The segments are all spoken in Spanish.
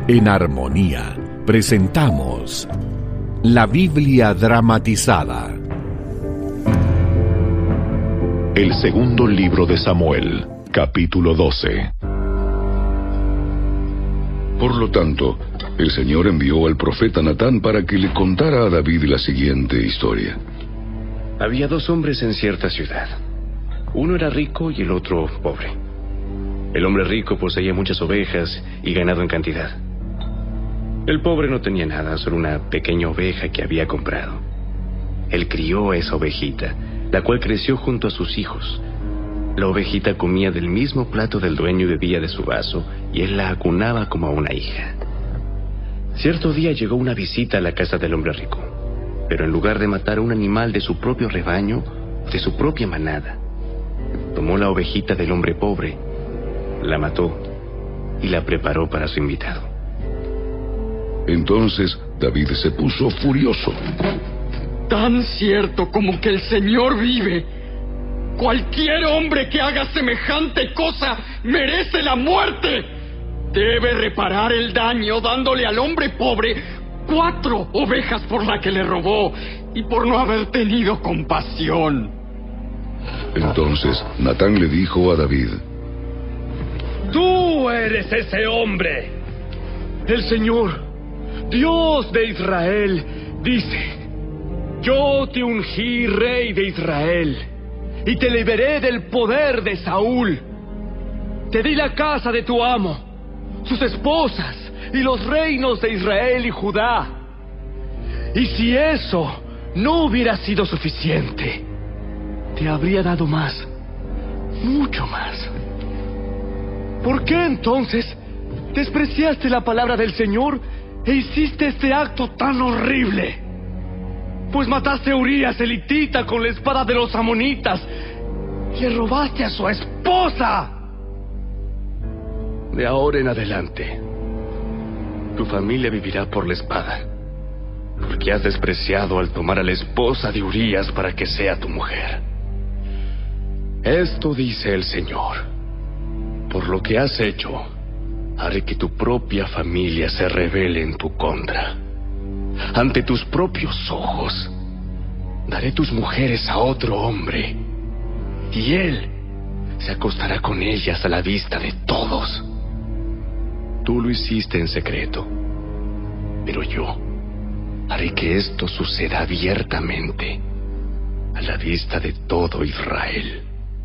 En Armonía presentamos la Biblia dramatizada. El segundo libro de Samuel, capítulo 12. Por lo tanto, el Señor envió al profeta Natán para que le contara a David la siguiente historia. Había dos hombres en cierta ciudad. Uno era rico y el otro pobre. El hombre rico poseía muchas ovejas y ganado en cantidad. El pobre no tenía nada, solo una pequeña oveja que había comprado. Él crió a esa ovejita, la cual creció junto a sus hijos. La ovejita comía del mismo plato del dueño y bebía de su vaso, y él la acunaba como a una hija. Cierto día llegó una visita a la casa del hombre rico, pero en lugar de matar a un animal de su propio rebaño, de su propia manada, tomó la ovejita del hombre pobre, la mató y la preparó para su invitado. Entonces David se puso furioso. Tan cierto como que el Señor vive, cualquier hombre que haga semejante cosa merece la muerte. Debe reparar el daño dándole al hombre pobre 4 ovejas por la que le robó y por no haber tenido compasión. Entonces Natán le dijo a David: Tú eres ese hombre. El Señor, Dios de Israel, dice: Yo te ungí rey de Israel y te liberé del poder de Saúl. Te di la casa de tu amo, sus esposas y los reinos de Israel y Judá. Y si eso no hubiera sido suficiente, te habría dado más, mucho más. ¿Por qué entonces despreciaste la palabra del Señor e hiciste este acto tan horrible? Pues mataste a Urías el hitita con la espada de los amonitas. Le robaste a su esposa. De ahora en adelante, tu familia vivirá por la espada, porque has despreciado al tomar a la esposa de Urías para que sea tu mujer. Esto dice el Señor: por lo que has hecho, haré que tu propia familia se rebele en tu contra. Ante tus propios ojos, daré tus mujeres a otro hombre, y él se acostará con ellas a la vista de todos. Tú lo hiciste en secreto, pero yo haré que esto suceda abiertamente, a la vista de todo Israel.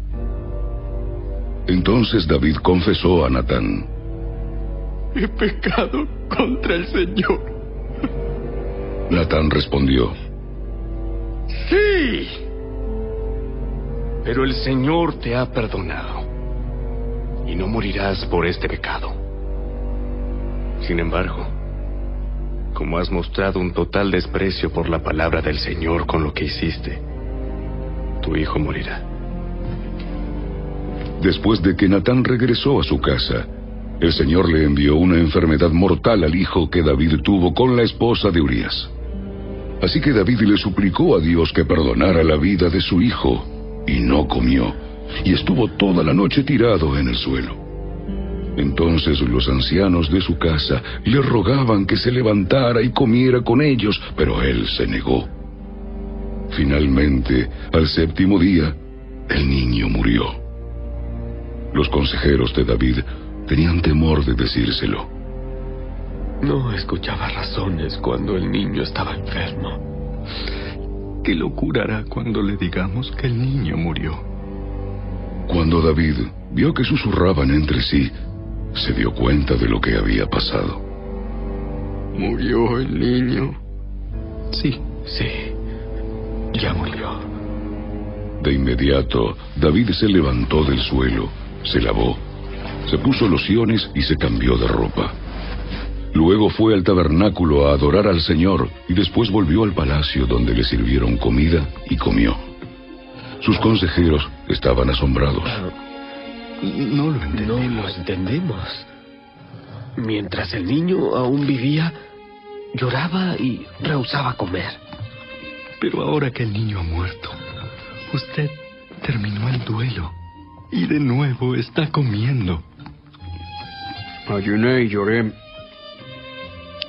Entonces David confesó a Natán: He pecado contra el Señor. Natán respondió: Sí, pero el Señor te ha perdonado y no morirás por este pecado. Sin embargo, como has mostrado un total desprecio por la palabra del Señor con lo que hiciste, tu hijo morirá. Después de que Natán regresó a su casa, el Señor le envió una enfermedad mortal al hijo que David tuvo con la esposa de Urías. Así que David le suplicó a Dios que perdonara la vida de su hijo, y no comió, y estuvo toda la noche tirado en el suelo. Entonces los ancianos de su casa le rogaban que se levantara y comiera con ellos, pero él se negó. Finalmente, al 7º día, el niño murió. Los consejeros de David tenían temor de decírselo. No escuchaba razones cuando el niño estaba enfermo. ¿Qué locura hará cuando le digamos que el niño murió? Cuando David vio que susurraban entre sí, se dio cuenta de lo que había pasado. ¿Murió el niño? Sí, ya murió. De inmediato, David se levantó del suelo, se lavó, se puso lociones y se cambió de ropa. Luego fue al tabernáculo a adorar al Señor y después volvió al palacio donde le sirvieron comida y comió. Sus consejeros estaban asombrados. No lo entendemos. Mientras el niño aún vivía, lloraba y rehusaba comer. Pero ahora que el niño ha muerto, usted terminó el duelo y de nuevo está comiendo. Ayuné y lloré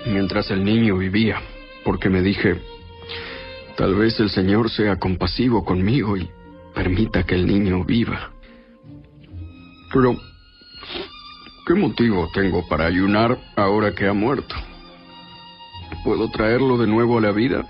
mientras el niño vivía, porque me dije, tal vez el Señor sea compasivo conmigo y permita que el niño viva. Pero, ¿qué motivo tengo para ayunar ahora que ha muerto? ¿Puedo traerlo de nuevo a la vida?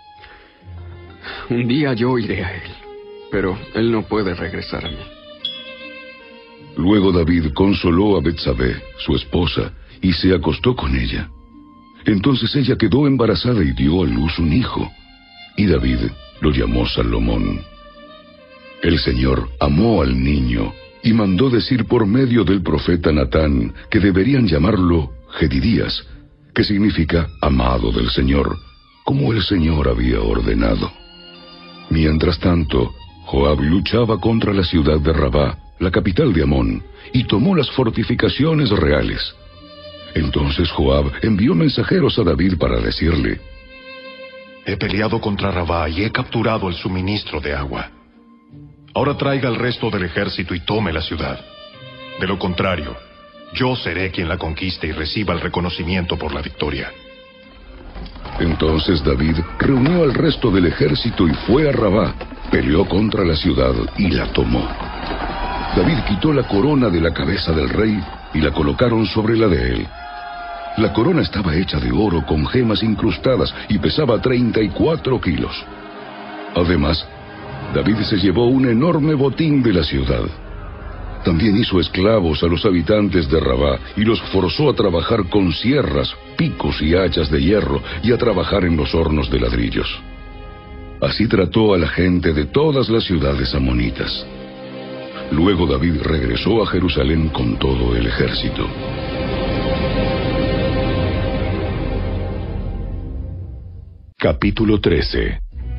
Un día yo iré a él, pero él no puede regresar a mí. Luego David consoló a Betsabé, su esposa, y se acostó con ella. Entonces ella quedó embarazada y dio a luz un hijo, y David lo llamó Salomón. El Señor amó al niño y mandó decir por medio del profeta Natán que deberían llamarlo Jedidías, que significa amado del Señor, como el Señor había ordenado. Mientras tanto, Joab luchaba contra la ciudad de Rabá, la capital de Amón, y tomó las fortificaciones reales. Entonces Joab envió mensajeros a David para decirle: he peleado contra Rabá y he capturado el suministro de agua. Ahora traiga el resto del ejército y tome la ciudad. De lo contrario, yo seré quien la conquiste y reciba el reconocimiento por la victoria. Entonces David reunió al resto del ejército y fue a Rabá, peleó contra la ciudad y la tomó. David quitó la corona de la cabeza del rey y la colocaron sobre la de él. La corona estaba hecha de oro con gemas incrustadas y pesaba 34 kilos. Además, David se llevó un enorme botín de la ciudad. También hizo esclavos a los habitantes de Rabá y los forzó a trabajar con sierras, picos y hachas de hierro y a trabajar en los hornos de ladrillos. Así trató a la gente de todas las ciudades amonitas. Luego David regresó a Jerusalén con todo el ejército. Capítulo 13.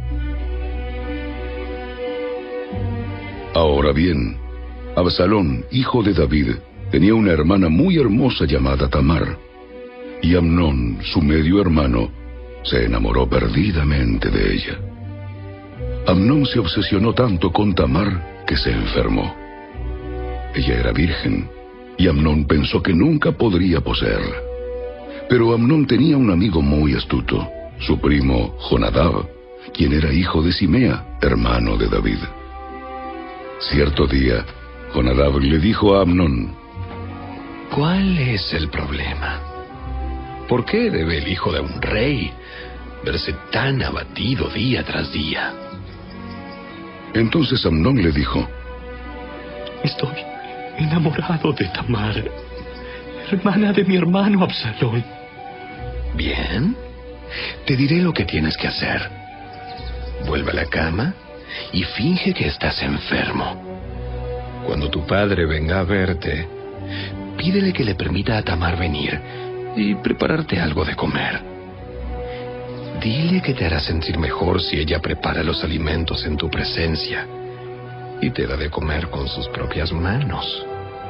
Ahora bien, Absalón, hijo de David, tenía una hermana muy hermosa llamada Tamar, y Amnón, su medio hermano, se enamoró perdidamente de ella. Amnón se obsesionó tanto con Tamar que se enfermó. Ella era virgen, y Amnón pensó que nunca podría poseerla. Pero Amnón tenía un amigo muy astuto, su primo Jonadab, quien era hijo de Simea, hermano de David. Cierto día, Jonadab le dijo a Amnón: ¿cuál es el problema? ¿Por qué debe el hijo de un rey verse tan abatido día tras día? Entonces Amnón le dijo: Estoy enamorado de Tamar, hermana de mi hermano Absalón. Bien, te diré lo que tienes que hacer. Vuelve a la cama y finge que estás enfermo. Cuando tu padre venga a verte, pídele que le permita a Tamar venir y prepararte algo de comer. Dile que te hará sentir mejor si ella prepara los alimentos en tu presencia y te da de comer con sus propias manos.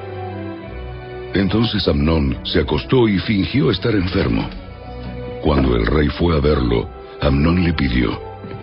Entonces Amnón se acostó y fingió estar enfermo. Cuando el rey fue a verlo, Amnón le pidió: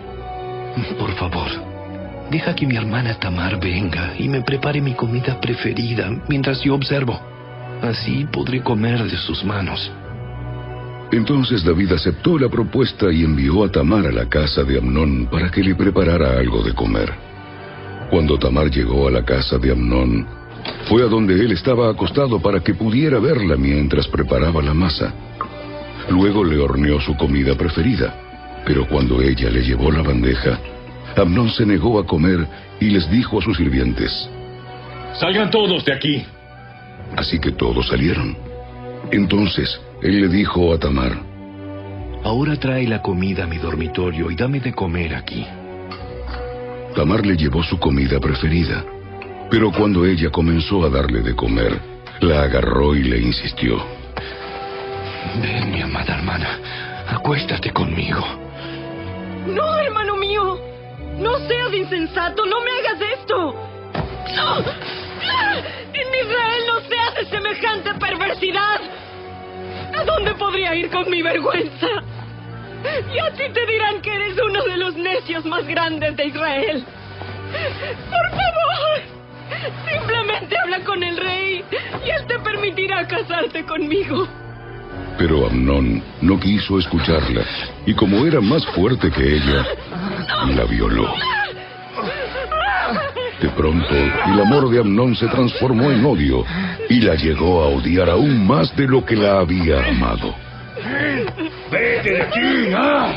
por favor, deja que mi hermana Tamar venga y me prepare mi comida preferida mientras yo observo. Así podré comer de sus manos. Entonces David aceptó la propuesta y envió a Tamar a la casa de Amnón para que le preparara algo de comer. Cuando Tamar llegó a la casa de Amnón, fue a donde él estaba acostado para que pudiera verla mientras preparaba la masa. Luego le horneó su comida preferida, pero cuando ella le llevó la bandeja, Amnón se negó a comer y les dijo a sus sirvientes: ¡salgan todos de aquí! Así que todos salieron. Entonces él le dijo a Tamar: ahora trae la comida a mi dormitorio y dame de comer aquí. Tamar le llevó su comida preferida, pero cuando ella comenzó a darle de comer, la agarró y le insistió: ven, mi amada hermana, acuéstate conmigo. No, hermano mío, no seas insensato, no me hagas esto. ¡No! En Israel no se hace semejante perversidad. ¿A dónde podría ir con mi vergüenza? Y así te dirán que eres uno de los necios más grandes de Israel. Por favor, simplemente habla con el rey y él te permitirá casarte conmigo. Pero Amnón no quiso escucharla, y como era más fuerte que ella, la violó. De pronto, el amor de Amnón se transformó en odio, y la llegó a odiar aún más de lo que la había amado. ¡Vete de aquí! ¡Ah!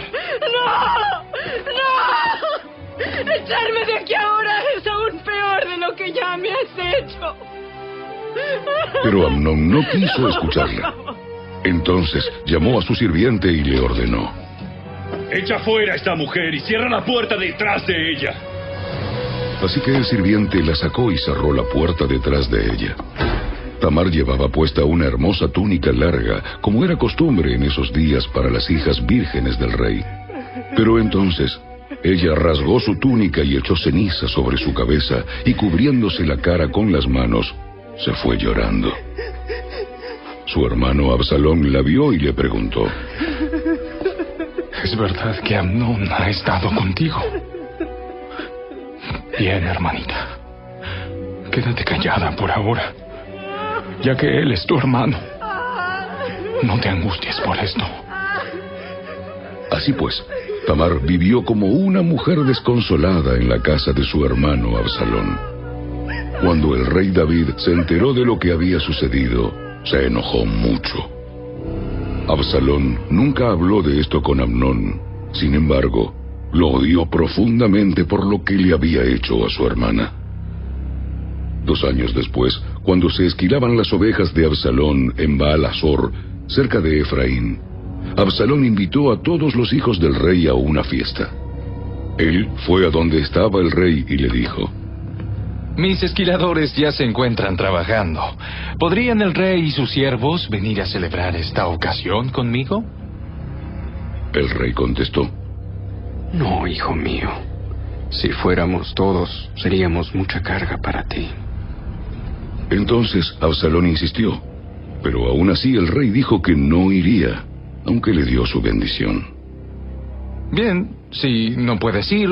¡No! ¡Echarme de aquí ahora es aún peor de lo que ya me has hecho! Pero Amnón no quiso escucharla. Entonces llamó a su sirviente y le ordenó: ¡Echa fuera a esta mujer y cierra la puerta detrás de ella! Así que el sirviente la sacó y cerró la puerta detrás de ella. Tamar llevaba puesta una hermosa túnica larga, como era costumbre en esos días para las hijas vírgenes del rey. Pero entonces ella rasgó su túnica y echó ceniza sobre su cabeza, y cubriéndose la cara con las manos, se fue llorando. Su hermano Absalón la vio y le preguntó: ¿Es verdad que Amnón ha estado contigo? Bien, hermanita. Quédate callada por ahora, ya que él es tu hermano. No te angusties por esto. Así pues, Tamar vivió como una mujer desconsolada en la casa de su hermano Absalón. Cuando el rey David se enteró de lo que había sucedido, se enojó mucho. Absalón nunca habló de esto con Amnón. Sin embargo, lo odió profundamente por lo que le había hecho a su hermana. 2 años después, cuando se esquilaban las ovejas de Absalón en Baal-Hazor, cerca de Efraín, Absalón invitó a todos los hijos del rey a una fiesta. Él fue a donde estaba el rey y le dijo: mis esquiladores ya se encuentran trabajando. ¿Podrían el rey y sus siervos venir a celebrar esta ocasión conmigo? El rey contestó: no, hijo mío. Si fuéramos todos, seríamos mucha carga para ti. Entonces Absalón insistió, pero aún así el rey dijo que no iría, aunque le dio su bendición. Bien, si no puedes ir,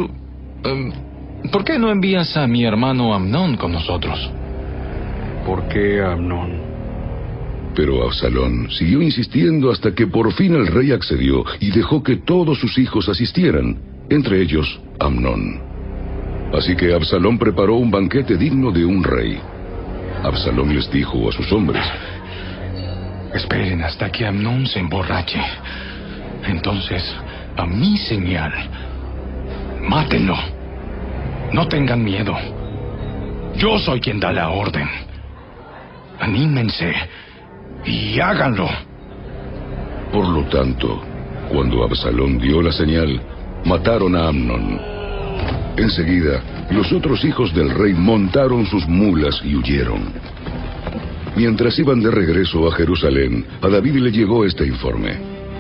¿por qué no envías a mi hermano Amnón con nosotros? ¿Por qué Amnón? Pero Absalón siguió insistiendo hasta que por fin el rey accedió y dejó que todos sus hijos asistieran, entre ellos Amnón. Así que Absalón preparó un banquete digno de un rey. Absalón les dijo a sus hombres: esperen hasta que Amnón se emborrache. Entonces, a mi señal, mátenlo. No tengan miedo. Yo soy quien da la orden. Anímense y háganlo. Por lo tanto, cuando Absalón dio la señal, mataron a Amnón. Enseguida, los otros hijos del rey montaron sus mulas y huyeron. Mientras iban de regreso a Jerusalén, a David le llegó este informe: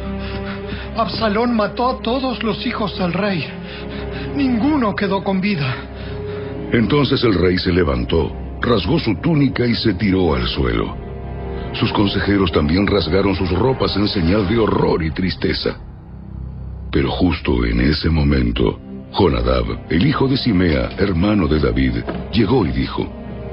Absalón mató a todos los hijos del rey. Ninguno quedó con vida. Entonces el rey se levantó, rasgó su túnica y se tiró al suelo. Sus consejeros también rasgaron sus ropas en señal de horror y tristeza. Pero justo en ese momento, Jonadab, el hijo de Simea, hermano de David, llegó y dijo: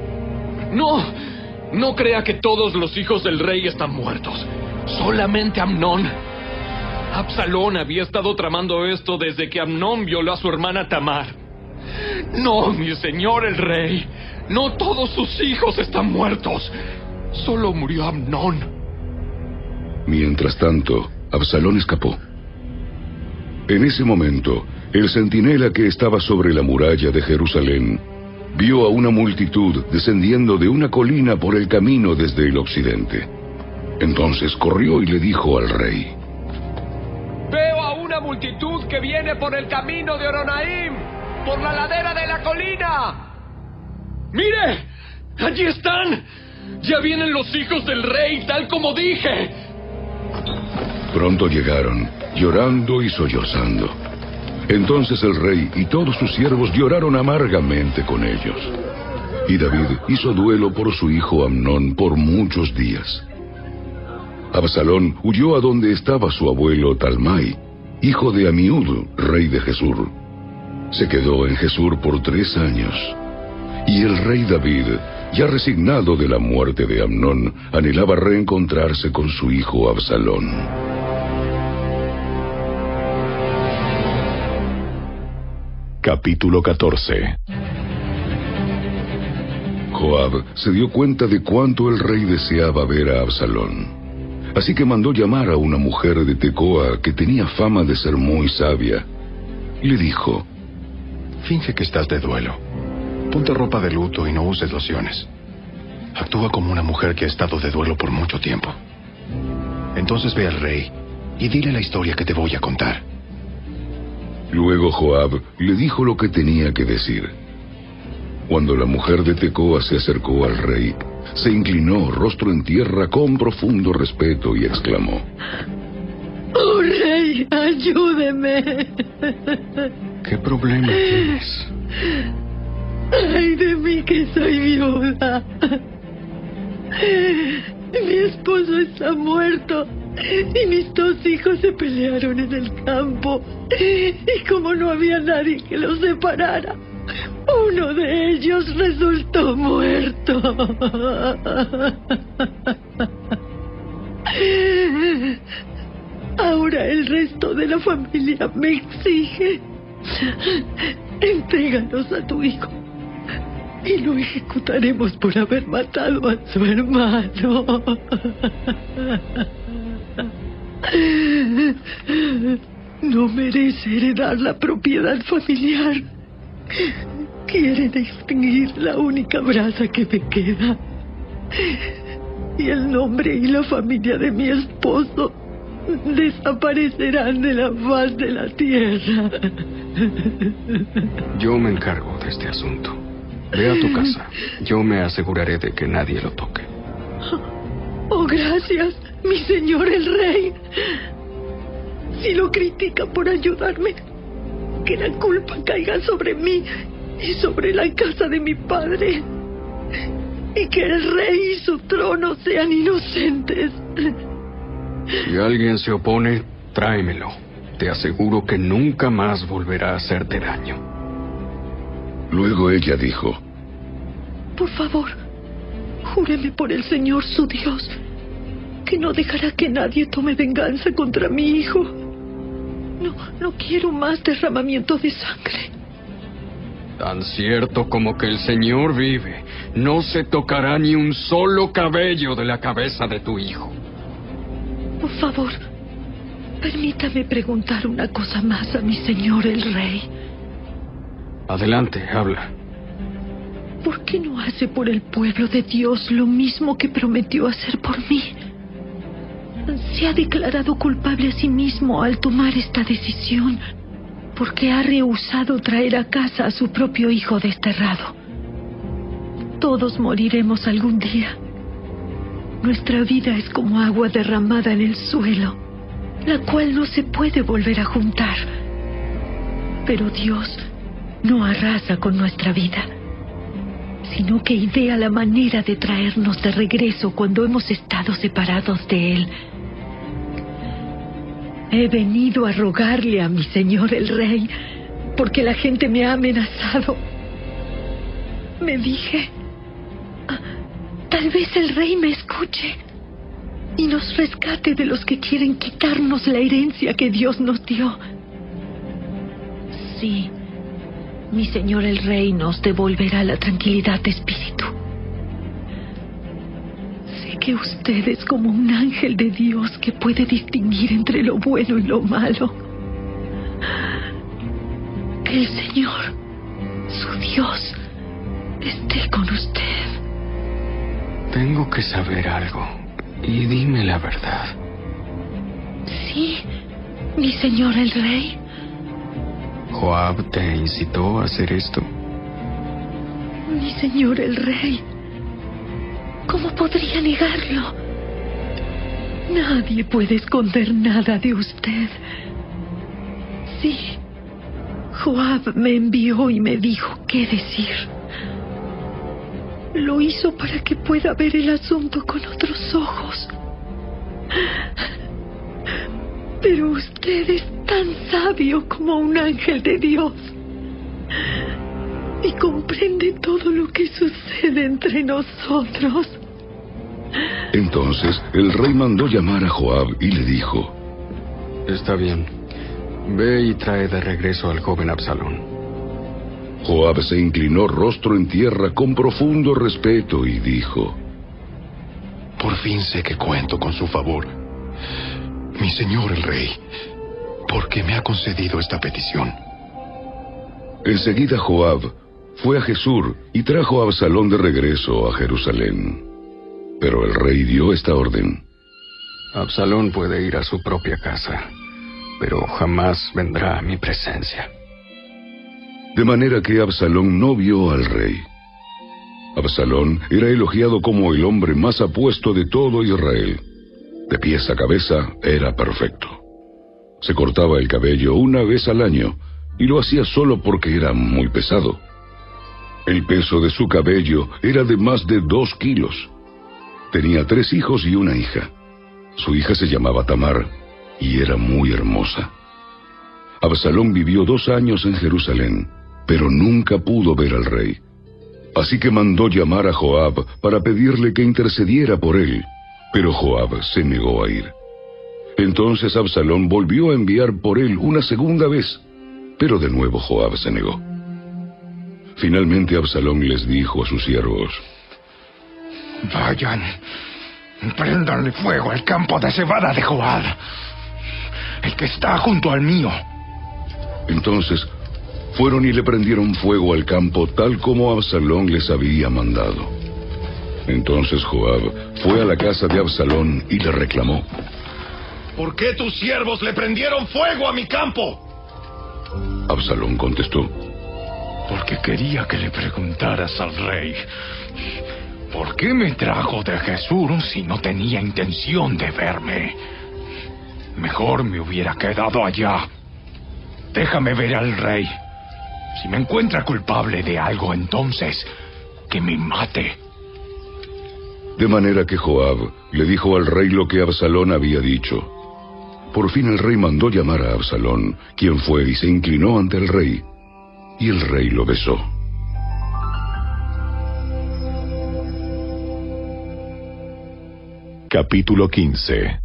No crea que todos los hijos del rey están muertos. Solamente Amnón. Absalón había estado tramando esto desde que Amnón violó a su hermana Tamar. No, mi señor el rey. No todos sus hijos están muertos. Solo murió Amnón. Mientras tanto, Absalón escapó. En ese momento, el centinela que estaba sobre la muralla de Jerusalén vio a una multitud descendiendo de una colina por el camino desde el occidente. Entonces corrió y le dijo al rey: veo a una multitud que viene por el camino de Horonaim, por la ladera de la colina. ¡Mire! ¡Allí están! ¡Ya vienen los hijos del rey, tal como dije! Pronto llegaron, llorando y sollozando. Entonces el rey y todos sus siervos lloraron amargamente con ellos. Y David hizo duelo por su hijo Amnón por muchos días. Absalón huyó a donde estaba su abuelo Talmai, hijo de Amiud, rey de Gesur. Se quedó en Gesur por 3 años. Y el rey David, ya resignado de la muerte de Amnón, anhelaba reencontrarse con su hijo Absalón. Capítulo 14. Joab se dio cuenta de cuánto el rey deseaba ver a Absalón. Así que mandó llamar a una mujer de Tecoa que tenía fama de ser muy sabia. Y le dijo: finge que estás de duelo. Ponte ropa de luto y no uses lociones. Actúa como una mujer que ha estado de duelo por mucho tiempo. Entonces ve al rey y dile la historia que te voy a contar. Luego Joab le dijo lo que tenía que decir. Cuando la mujer de Tecoa se acercó al rey, se inclinó rostro en tierra con profundo respeto y exclamó: ¡Oh, rey, ayúdeme! ¿Qué problema tienes? ¡Ay de mí que soy viuda! Mi esposo está muerto y mis 2 hijos se pelearon en el campo. Y como no había nadie que los separara, uno de ellos resultó muerto. Ahora el resto de la familia me exige: entréganos a tu hijo y lo ejecutaremos por haber matado a su hermano. No merece heredar la propiedad familiar. Quieren extinguir la única brasa que me queda. Y el nombre y la familia de mi esposo desaparecerán de la faz de la tierra. Yo me encargo de este asunto. Ve a tu casa. Yo me aseguraré de que nadie lo toque. Oh, gracias, mi señor el rey. Si lo critica por ayudarme, que la culpa caiga sobre mí y sobre la casa de mi padre. Y que el rey y su trono sean inocentes. Si alguien se opone, tráemelo. Te aseguro que nunca más volverá a hacerte daño. Luego ella dijo: por favor, júreme por el Señor su Dios que no dejará que nadie tome venganza contra mi hijo. No quiero más derramamiento de sangre. Tan cierto como que el Señor vive, no se tocará ni un solo cabello de la cabeza de tu hijo. Por favor, permítame preguntar una cosa más a mi señor el rey. Adelante, habla. ¿Por qué no hace por el pueblo de Dios lo mismo que prometió hacer por mí? Se ha declarado culpable a sí mismo al tomar esta decisión, porque ha rehusado traer a casa a su propio hijo desterrado. Todos moriremos algún día. Nuestra vida es como agua derramada en el suelo, la cual no se puede volver a juntar. Pero Dios no arrasa con nuestra vida, sino que idea la manera de traernos de regreso cuando hemos estado separados de Él. He venido a rogarle a mi señor el rey, porque la gente me ha amenazado. Me dije: tal vez el rey me escuche y nos rescate de los que quieren quitarnos la herencia que Dios nos dio. Sí, mi señor el rey nos devolverá la tranquilidad de espíritu. Sé que usted es como un ángel de Dios que puede distinguir entre lo bueno y lo malo. Que el Señor, su Dios, esté con usted. Tengo que saber algo, y dime la verdad. Sí, mi señor el rey. ¿Joab te incitó a hacer esto? Mi señor el rey, ¿cómo podría negarlo? Nadie puede esconder nada de usted. Sí, Joab me envió y me dijo qué decir. Lo hizo para que pueda ver el asunto con otros ojos. Pero usted es tan sabio como un ángel de Dios y comprende todo lo que sucede entre nosotros. Entonces el rey mandó llamar a Joab y le dijo: Está bien. Ve y trae de regreso al joven Absalón. Joab se inclinó rostro en tierra con profundo respeto y dijo: Por fin sé que cuento con su favor, mi señor el rey, porque me ha concedido esta petición. Enseguida Joab fue a Jesús y trajo a Absalón de regreso a Jerusalén. Pero el rey dio esta orden: Absalón puede ir a su propia casa, pero jamás vendrá a mi presencia. De manera que Absalón no vio al rey. Absalón era elogiado como el hombre más apuesto de todo Israel. De pies a cabeza era perfecto. Se cortaba el cabello una vez al año, y lo hacía solo porque era muy pesado. El peso de su cabello era de más de 2 kilos. Tenía 3 hijos y una hija. Su hija se llamaba Tamar, y era muy hermosa. Absalón vivió 2 años en Jerusalén, pero nunca pudo ver al rey. Así que mandó llamar a Joab para pedirle que intercediera por él, pero Joab se negó a ir. Entonces Absalón volvió a enviar por él una segunda vez, pero de nuevo Joab se negó. Finalmente Absalón les dijo a sus siervos: Vayan, préndanle fuego al campo de cebada de Joab, el que está junto al mío. Entonces fueron y le prendieron fuego al campo tal como Absalón les había mandado. Entonces Joab fue a la casa de Absalón y le reclamó: ¿Por qué tus siervos le prendieron fuego a mi campo? Absalón contestó: Porque quería que le preguntaras al rey, ¿por qué me trajo de Jesús si no tenía intención de verme? Mejor me hubiera quedado allá. Déjame ver al rey. Si me encuentra culpable de algo, entonces que me mate. De manera que Joab le dijo al rey lo que Absalón había dicho. Por fin el rey mandó llamar a Absalón, quien fue y se inclinó ante el rey, y el rey lo besó. Capítulo 15.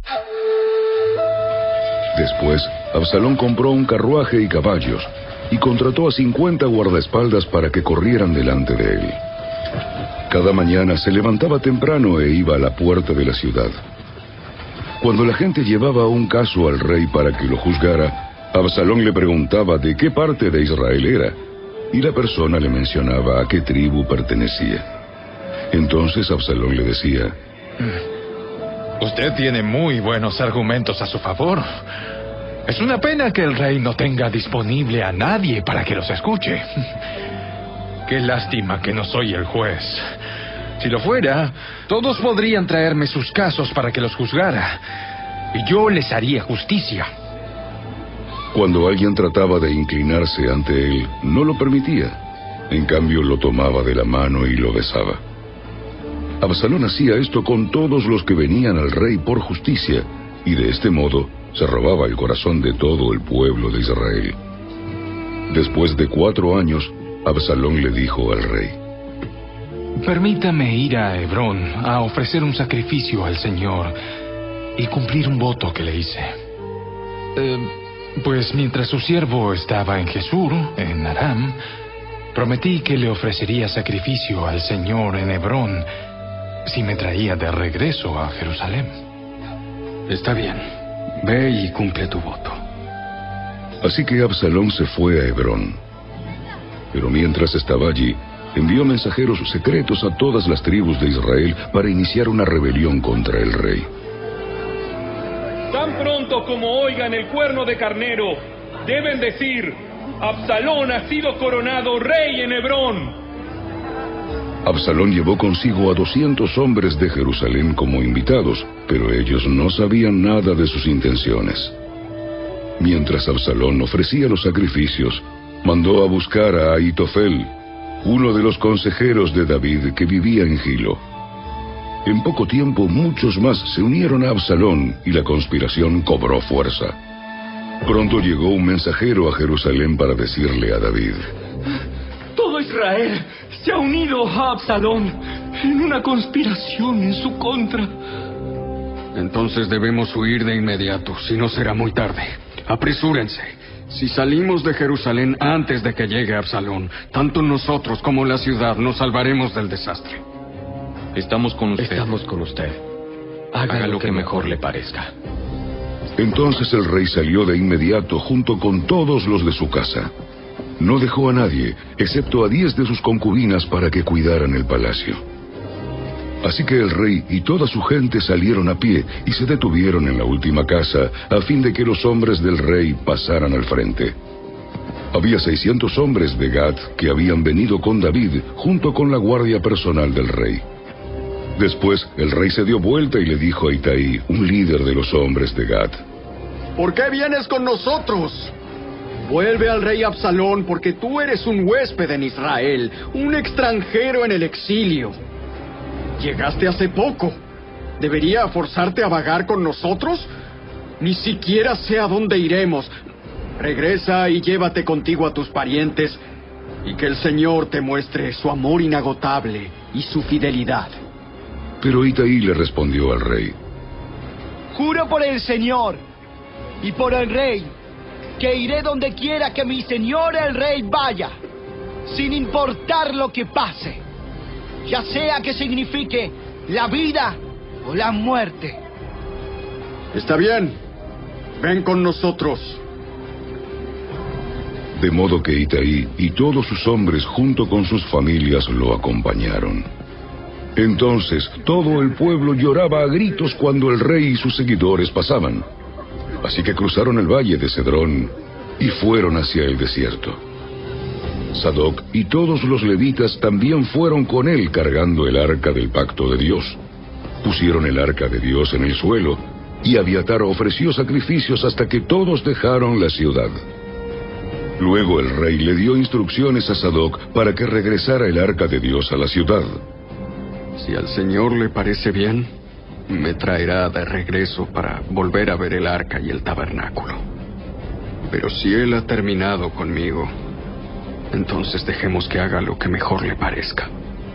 Después, Absalón compró un carruaje y caballos, y contrató a 50 guardaespaldas para que corrieran delante de él. Cada mañana se levantaba temprano e iba a la puerta de la ciudad. Cuando la gente llevaba un caso al rey para que lo juzgara, Absalón le preguntaba de qué parte de Israel era, y la persona le mencionaba a qué tribu pertenecía. Entonces Absalón le decía: Usted tiene muy buenos argumentos a su favor. Es una pena que el rey no tenga disponible a nadie para que los escuche. Qué lástima que no soy el juez. Si lo fuera, todos podrían traerme sus casos para que los juzgara, y yo les haría justicia. Cuando alguien trataba de inclinarse ante él, no lo permitía. En cambio, lo tomaba de la mano y lo besaba. Absalón hacía esto con todos los que venían al rey por justicia, y de este modo se robaba el corazón de todo el pueblo de Israel. Después de 4 años, Absalón le dijo al rey: Permítame ir a Hebrón a ofrecer un sacrificio al Señor y cumplir un voto que le hice. Pues mientras su siervo estaba en Jesús, en Aram, prometí que le ofrecería sacrificio al Señor en Hebrón si me traía de regreso a Jerusalén. Está bien. Ve y cumple tu voto. Así que Absalón se fue a Hebrón. Pero mientras estaba allí, envió mensajeros secretos a todas las tribus de Israel para iniciar una rebelión contra el rey. Tan pronto como oigan el cuerno de carnero, deben decir: Absalón ha sido coronado rey en Hebrón. Absalón llevó consigo a 200 hombres de Jerusalén como invitados, pero ellos no sabían nada de sus intenciones. Mientras Absalón ofrecía los sacrificios, mandó a buscar a Ahitofel, uno de los consejeros de David que vivía en Gilo. En poco tiempo muchos más se unieron a Absalón y la conspiración cobró fuerza. Pronto llegó un mensajero a Jerusalén para decirle a David: Todo Israel Israel se ha unido a Absalón en una conspiración en su contra. Entonces debemos huir de inmediato, si no será muy tarde. Apresúrense. Si salimos de Jerusalén antes de que llegue Absalón, tanto nosotros como la ciudad nos salvaremos del desastre. Estamos con usted. Estamos con usted. Haga lo que mejor le parezca. Entonces el rey salió de inmediato junto con todos los de su casa. No dejó a nadie, excepto a 10 de sus concubinas para que cuidaran el palacio. Así que el rey y toda su gente salieron a pie y se detuvieron en la última casa a fin de que los hombres del rey pasaran al frente. Había 600 hombres de Gat que habían venido con David junto con la guardia personal del rey. Después el rey se dio vuelta y le dijo a Itaí, un líder de los hombres de Gat: ¿Por qué vienes con nosotros? Vuelve al rey Absalón, porque tú eres un huésped en Israel, un extranjero en el exilio. Llegaste hace poco. ¿Debería forzarte a vagar con nosotros? Ni siquiera sé a dónde iremos. Regresa y llévate contigo a tus parientes, y que el Señor te muestre su amor inagotable y su fidelidad. Pero Itaí le respondió al rey: Juro por el Señor y por el rey que iré donde quiera que mi señor el rey vaya, sin importar lo que pase, ya sea que signifique la vida o la muerte. Está bien, ven con nosotros. De modo que Itaí y todos sus hombres junto con sus familias lo acompañaron. Entonces todo el pueblo lloraba a gritos cuando el rey y sus seguidores pasaban. Así que cruzaron el valle de Cedrón y fueron hacia el desierto. Sadoc y todos los levitas también fueron con él cargando el arca del pacto de Dios. Pusieron el arca de Dios en el suelo y Abiatar ofreció sacrificios hasta que todos dejaron la ciudad. Luego el rey le dio instrucciones a Sadoc para que regresara el arca de Dios a la ciudad. Si al Señor le parece bien, me traerá de regreso para volver a ver el arca y el tabernáculo. Pero si él ha terminado conmigo, entonces dejemos que haga lo que mejor le parezca.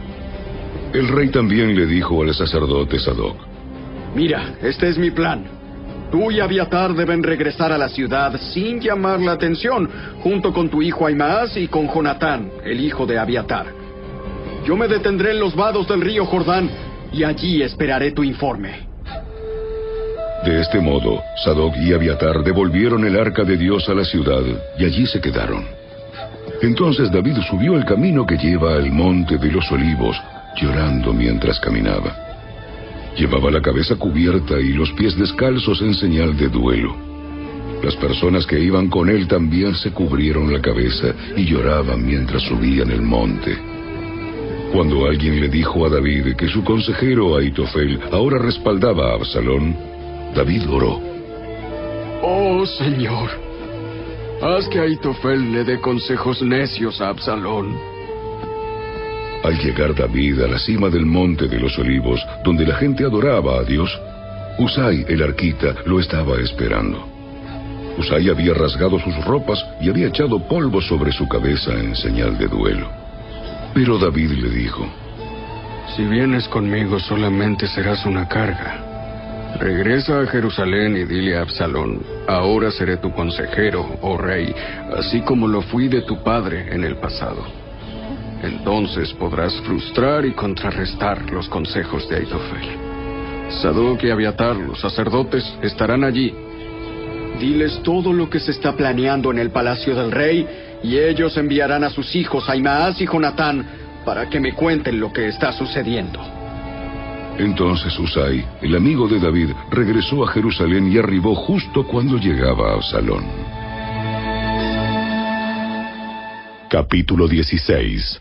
El rey también le dijo al sacerdote Sadoc: Mira, este es mi plan. Tú y Abiatar deben regresar a la ciudad sin llamar la atención, junto con tu hijo Ahimaas y con Jonatán, el hijo de Abiatar. Yo me detendré en los vados del río Jordán y allí esperaré tu informe. De este modo, Sadoc y Abiatar devolvieron el arca de Dios a la ciudad y allí se quedaron. Entonces David subió el camino que lleva al monte de los olivos, llorando mientras caminaba. Llevaba la cabeza cubierta y los pies descalzos en señal de duelo. Las personas que iban con él también se cubrieron la cabeza y lloraban mientras subían el monte. Cuando alguien le dijo a David que su consejero Ahitofel ahora respaldaba a Absalón, David oró: Oh Señor, haz que Ahitofel le dé consejos necios a Absalón. Al llegar David a la cima del monte de los olivos, donde la gente adoraba a Dios, Husai el arquita lo estaba esperando. Husai había rasgado sus ropas y había echado polvo sobre su cabeza en señal de duelo. Pero David le dijo: Si vienes conmigo solamente serás una carga. Regresa a Jerusalén y dile a Absalón: ahora seré tu consejero, oh rey, así como lo fui de tu padre en el pasado. Entonces podrás frustrar y contrarrestar los consejos de Ahitofel. Sadoc y Abiatar, los sacerdotes, estarán allí. Diles todo lo que se está planeando en el palacio del rey, y ellos enviarán a sus hijos Ahimaas y Jonatán para que me cuenten lo que está sucediendo. Entonces Husai, el amigo de David, regresó a Jerusalén y arribó justo cuando llegaba Absalón. Capítulo 16.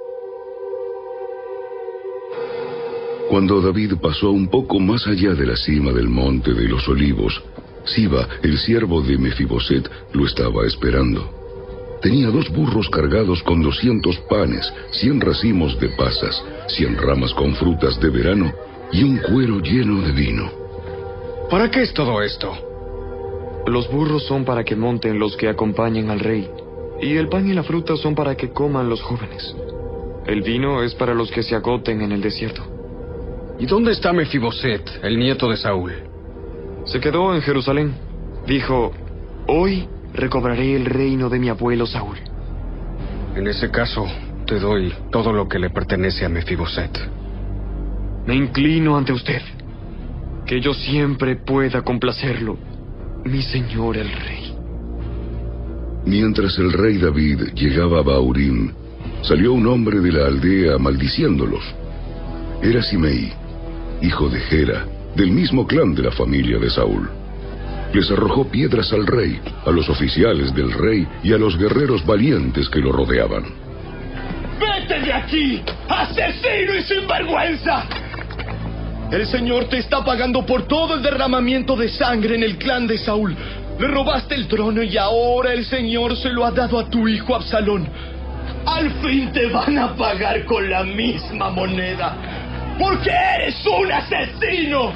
Cuando David pasó un poco más allá de la cima del monte de los olivos, Siba, el siervo de Mefiboset, lo estaba esperando. Tenía 2 burros cargados con 200 panes, 100 racimos de pasas, 100 ramas con frutas de verano y un cuero lleno de vino. ¿Para qué es todo esto? Los burros son para que monten los que acompañen al rey, y el pan y la fruta son para que coman los jóvenes. El vino es para los que se agoten en el desierto. ¿Y dónde está Mefiboset, el nieto de Saúl? Se quedó en Jerusalén. Dijo, hoy recobraré el reino de mi abuelo Saúl. En ese caso, te doy todo lo que le pertenece a Mefiboset. Me inclino ante usted, que yo siempre pueda complacerlo, mi señor el rey. Mientras el rey David llegaba a Bahurim, salió un hombre de la aldea maldiciéndolos. Era Simei, hijo de Gera, del mismo clan de la familia de Saúl. Les arrojó piedras al rey, a los oficiales del rey y a los guerreros valientes que lo rodeaban. ¡Vete de aquí, asesino y sinvergüenza! El Señor te está pagando por todo el derramamiento de sangre en el clan de Saúl. Le robaste el trono y ahora el Señor se lo ha dado a tu hijo Absalón. Al fin te van a pagar con la misma moneda, porque eres un asesino.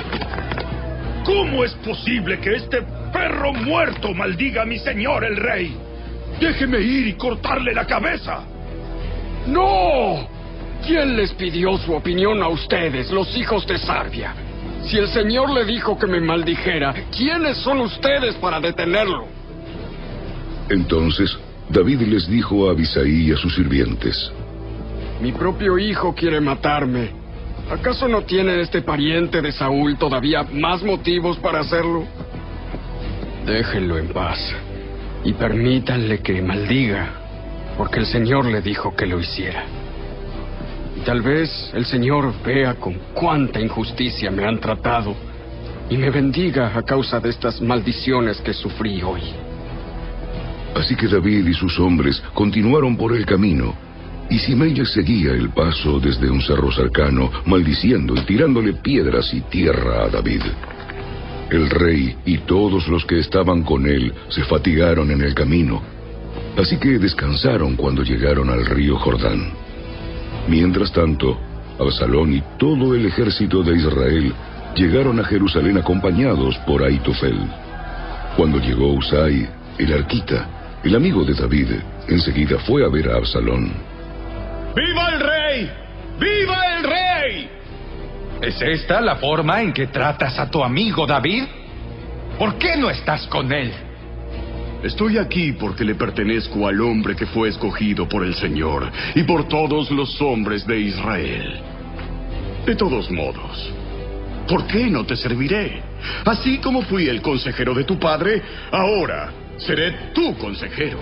¿Cómo es posible que este perro muerto maldiga a mi señor el rey? Déjeme ir y cortarle la cabeza. ¡No! ¿Quién les pidió su opinión a ustedes, los hijos de Sarvia? Si el Señor le dijo que me maldijera, ¿quiénes son ustedes para detenerlo? Entonces David les dijo a Abisai y a sus sirvientes: Mi propio hijo quiere matarme. ¿Acaso no tiene este pariente de Saúl todavía más motivos para hacerlo? Déjenlo en paz y permítanle que maldiga, porque el Señor le dijo que lo hiciera. Y tal vez el Señor vea con cuánta injusticia me han tratado y me bendiga a causa de estas maldiciones que sufrí hoy. Así que David y sus hombres continuaron por el camino, y Simei les seguía el paso desde un cerro cercano, maldiciendo y tirándole piedras y tierra a David. El rey y todos los que estaban con él se fatigaron en el camino, así que descansaron cuando llegaron al río Jordán. Mientras tanto, Absalón y todo el ejército de Israel llegaron a Jerusalén acompañados por Ahitofel. Cuando llegó Husai, el arquita, el amigo de David, enseguida fue a ver a Absalón. ¡Viva el rey! ¡Viva el rey! ¿Es esta la forma en que tratas a tu amigo David? ¿Por qué no estás con él? Estoy aquí porque le pertenezco al hombre que fue escogido por el Señor y por todos los hombres de Israel. De todos modos, ¿por qué no te serviré? Así como fui el consejero de tu padre, ahora seré tu consejero.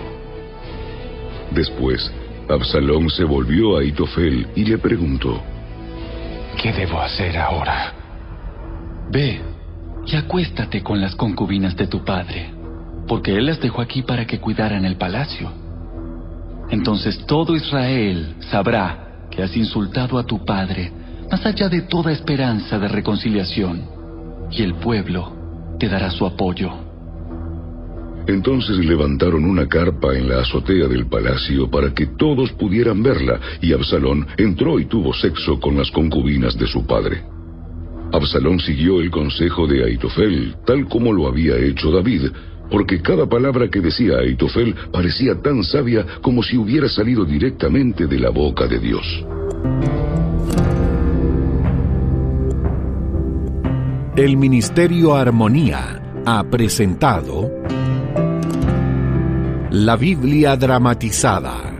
Después, Absalón se volvió a Ahitofel y le preguntó: ¿Qué debo hacer ahora? Ve y acuéstate con las concubinas de tu padre, porque él las dejó aquí para que cuidaran el palacio. Entonces todo Israel sabrá que has insultado a tu padre, más allá de toda esperanza de reconciliación, y el pueblo te dará su apoyo. Entonces levantaron una carpa en la azotea del palacio para que todos pudieran verla, y Absalón entró y tuvo sexo con las concubinas de su padre. Absalón siguió el consejo de Ahitofel, tal como lo había hecho David, porque cada palabra que decía Ahitofel parecía tan sabia como si hubiera salido directamente de la boca de Dios. El Ministerio Armonía ha presentado La Biblia dramatizada.